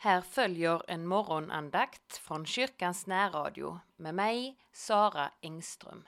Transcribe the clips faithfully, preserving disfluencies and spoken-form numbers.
Här följer en morgonandakt från kyrkans närradio med mig, Sara Engström.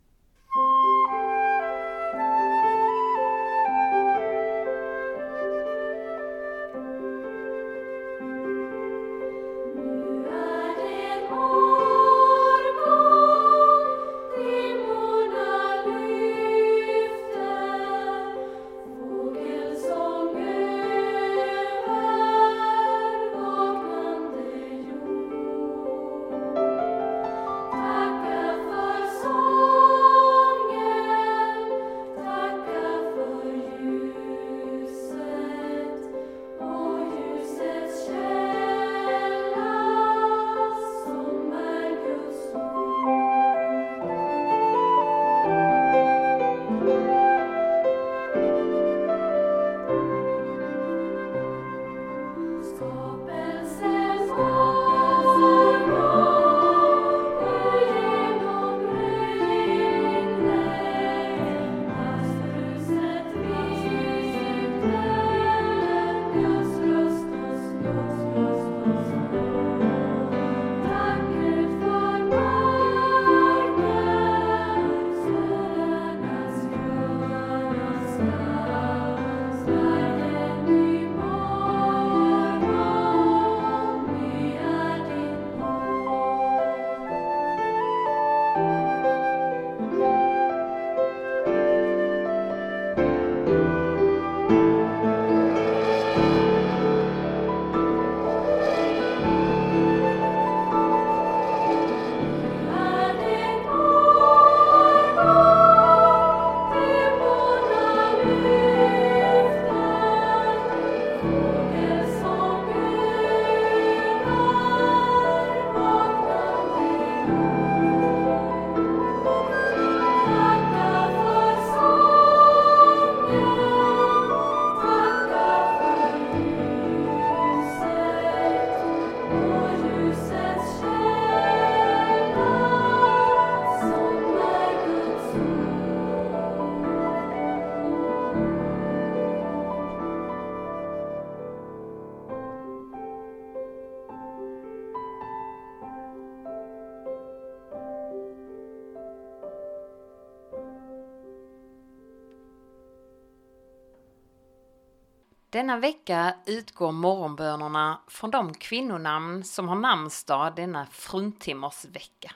Denna vecka utgår morgonbönerna från de kvinnonamn som har namnsdag denna fruntimmersvecka.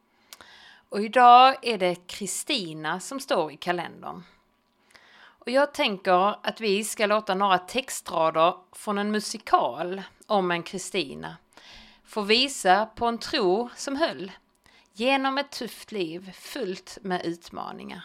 Och idag är det Kristina som står i kalendern. Och jag tänker att vi ska låta några textrader från en musikal om en Kristina få visa på en tro som höll genom ett tufft liv fullt med utmaningar.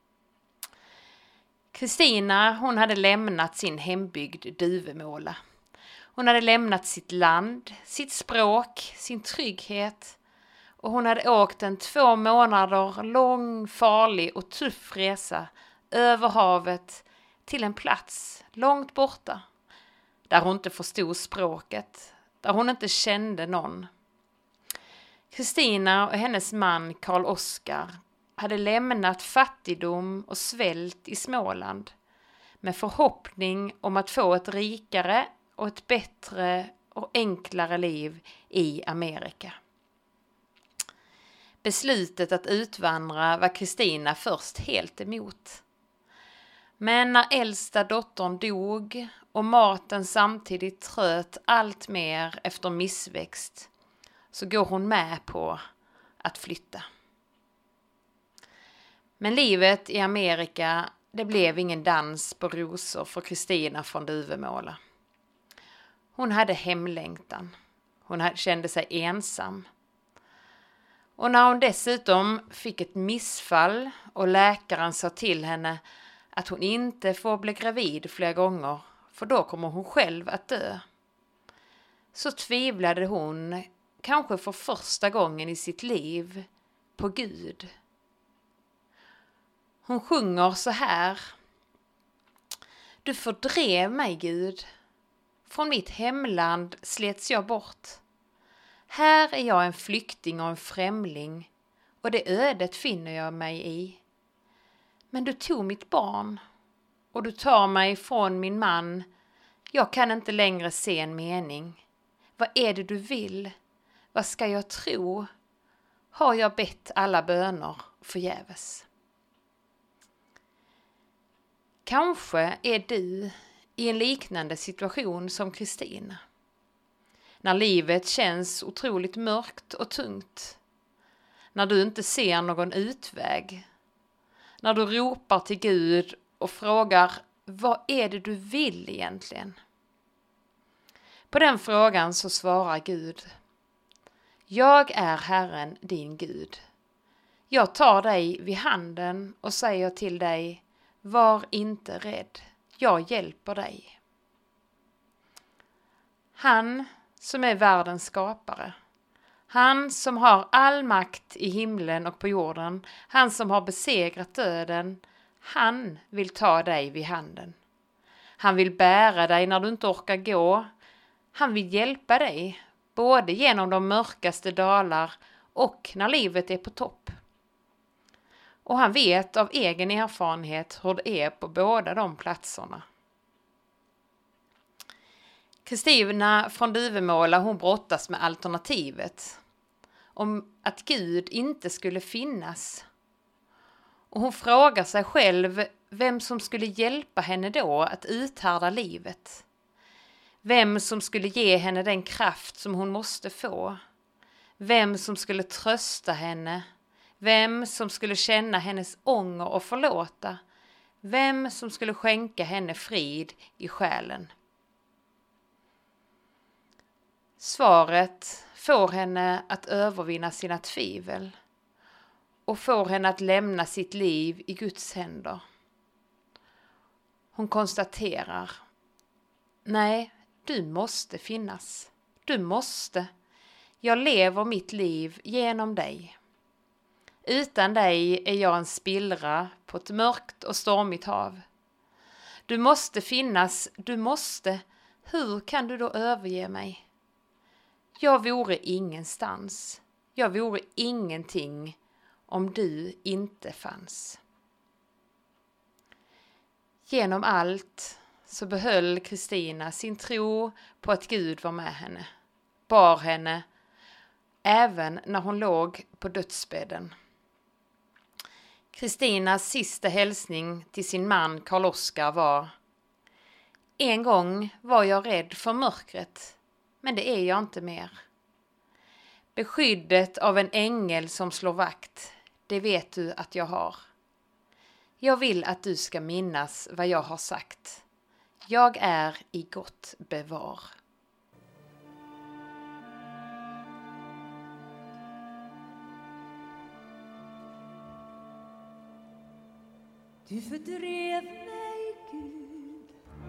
Kristina, hon hade lämnat sin hembygd Duvemåla. Hon hade lämnat sitt land, sitt språk, sin trygghet. Och hon hade åkt en två månader lång, farlig och tuff resa över havet till en plats långt borta. Där hon inte förstod språket, där hon inte kände någon. Kristina och hennes man Karl Oskar hade lämnat fattigdom och svält i Småland med förhoppning om att få ett rikare och ett bättre och enklare liv i Amerika. Beslutet att utvandra var Kristina först helt emot. Men när äldsta dottern dog och maten samtidigt tröt allt mer efter missväxt så går hon med på att flytta. Men livet i Amerika, det blev ingen dans på rosor för Kristina från Duvemåla. Hon hade hemlängtan. Hon kände sig ensam. Och när hon dessutom fick ett missfall och läkaren sa till henne att hon inte får bli gravid fler gånger, för då kommer hon själv att dö, så tvivlade hon, kanske för första gången i sitt liv, på Gud. Hon sjunger så här: Du fördrev mig, Gud. Från mitt hemland slets jag bort. Här är jag en flykting och en främling, och det ödet finner jag mig i. Men du tog mitt barn, och du tar mig från min man. Jag kan inte längre se en mening. Vad är det du vill? Vad ska jag tro? Har jag bett alla böner förgäves? Kanske är du i en liknande situation som Kristina. När livet känns otroligt mörkt och tungt. När du inte ser någon utväg. När du ropar till Gud och frågar, vad är det du vill egentligen? På den frågan så svarar Gud, jag är Herren din Gud. Jag tar dig vid handen och säger till dig, var inte rädd, jag hjälper dig. Han som är världens skapare, han som har all makt i himlen och på jorden, han som har besegrat döden, han vill ta dig vid handen. Han vill bära dig när du inte orkar gå. Han vill hjälpa dig, både genom de mörkaste dalar och när livet är på topp. Och han vet av egen erfarenhet hur det är på båda de platserna. Kristina från Duvemåla, hon brottas med alternativet. Om att Gud inte skulle finnas. Och hon frågar sig själv vem som skulle hjälpa henne då att uthärda livet. Vem som skulle ge henne den kraft som hon måste få. Vem som skulle trösta henne. Vem som skulle känna hennes ånger och förlåta. Vem som skulle skänka henne frid i själen. Svaret får henne att övervinna sina tvivel. Och får henne att lämna sitt liv i Guds händer. Hon konstaterar, nej, du måste finnas. Du måste. Jag lever mitt liv genom dig. Utan dig är jag en spillra på ett mörkt och stormigt hav. Du måste finnas, du måste. Hur kan du då överge mig? Jag vore ingenstans. Jag vore ingenting om du inte fanns. Genom allt så behöll Kristina sin tro på att Gud var med henne. Bar henne även när hon låg på dödsbädden. Kristinas sista hälsning till sin man Karl Oskar var: en gång var jag rädd för mörkret, men det är jag inte mer. Beskyddet av en ängel som slår vakt, det vet du att jag har. Jag vill att du ska minnas vad jag har sagt. Jag är i gott bevar. Du fördrev mig, Gud.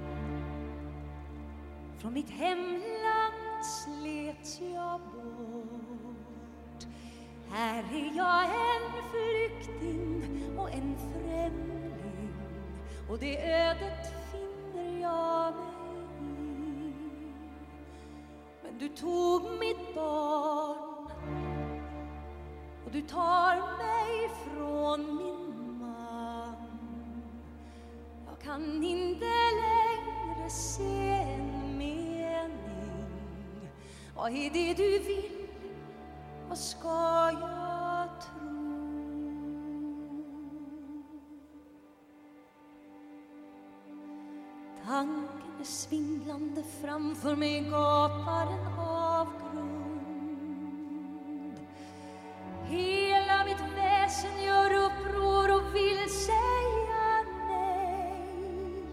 Från mitt hemland slets jag bort. Här är jag en flykting och en främling, och det ödet finner jag mig i. Men du tog mitt barn, och du tar mig från min man. Jag kan inte längre se en mening. Vad är det du vill? Vad ska jag tro? Tanken är svindlande, framför mig gapar en avgrund. Hela mitt väsen gör uppror och vill säga nej.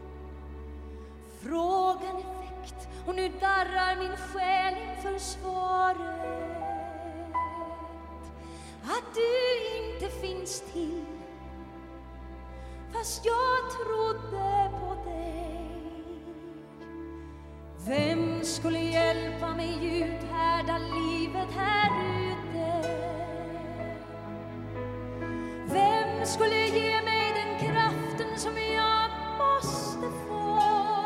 Frågan är väckt och nu darrar min själ inför svaret. Att du inte finns till, fast jag trodde på dig. Vem skulle hjälpa mig uthärda livet här ute? Vem skulle ge mig den kraften som jag måste få?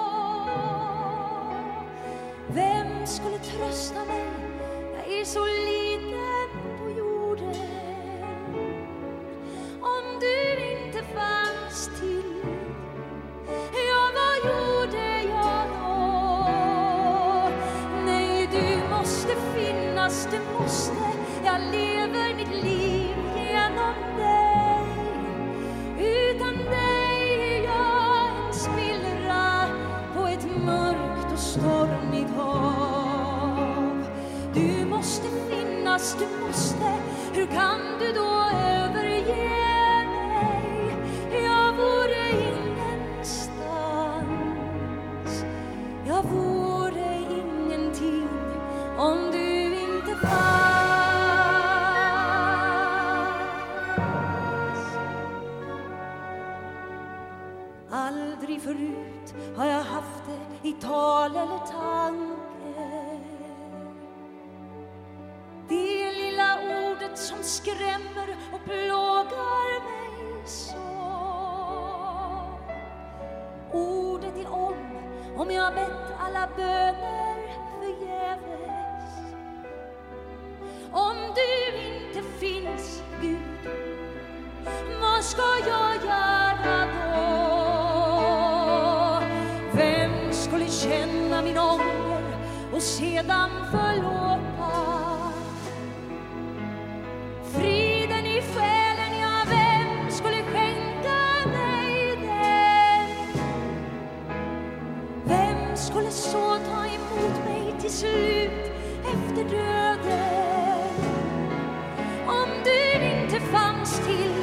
Vem skulle trösta mig? Jag är så liten på jorden. Om du inte fanns till, ja, vad gjorde jag då? Nej, du hur kan du då överge mig? Jag vore ingenstans, jag vore ingenting om du inte fanns. Aldrig förut har jag haft det i tal eller tanke, det lilla ordet som skrämmer och plågar mig så. Ordet är om, om jag bett alla böner förgäves. Om du inte finns, Gud, vad ska jag göra då? Vem skulle känna min ånger och sedan förlåta? Friden i själen, ja, vem skulle skänka mig den? Vem skulle så ta emot mig till slut efter döden? Om du inte fanns till,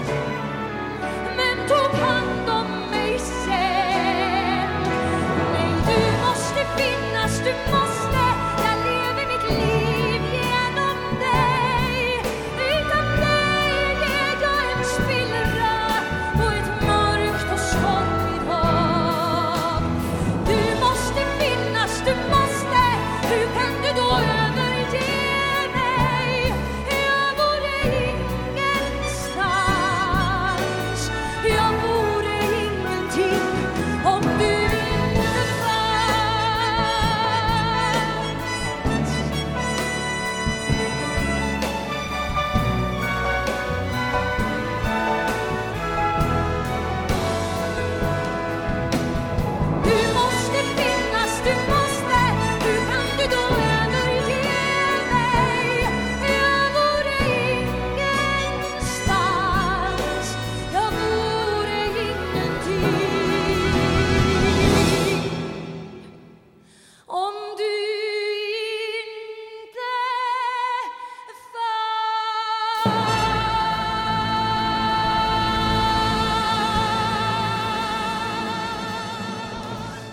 men tog hand om mig sen. Nej, du måste finnas, du måste. Jag lever mitt liv genom dig. Utan dig är jag en spillra på ett mörkt och stormigt hav. Du måste finnas, du måste. Hur kan du då överge mig? Jag vore ingenstans, jag vore ingenting om du inte fanns. Du måste finnas, du måste. Hur kan du då överge mig? Jag vore ingenstans, jag vore ingenting om du inte fanns.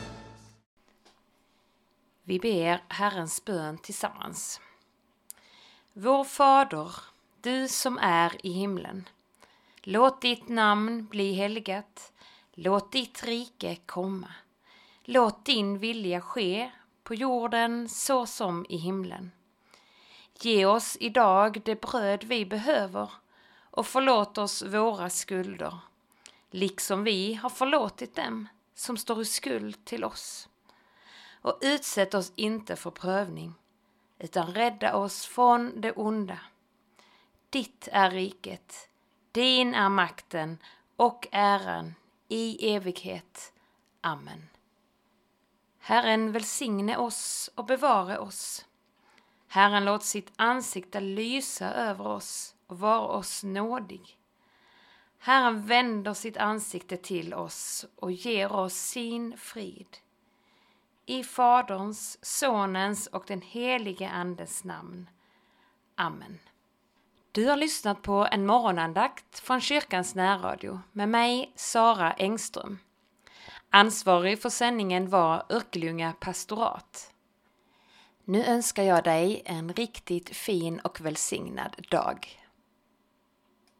Vi ber Herrens bön tillsammans. Vår Fader, du som är i himlen. Låt ditt namn bli helgat. Låt ditt rike komma. Låt din vilja ske på jorden så som i himlen. Ge oss idag det bröd vi behöver och förlåt oss våra skulder, liksom vi har förlåtit dem som står i skuld till oss. Och utsätt oss inte för prövning, utan rädda oss från det onda. Ditt är riket, din är makten och äran i evighet. Amen. Herren välsigne oss och bevara oss. Herren låt sitt ansikte lysa över oss och vara oss nådig. Herren vänder sitt ansikte till oss och ger oss sin frid. I Faderns, Sonens och den helige Andes namn. Amen. Du har lyssnat på en morgonandakt från kyrkans närradio med mig, Sara Engström. Ansvarig för sändningen var Örkelljunga pastorat. Nu önskar jag dig en riktigt fin och välsignad dag.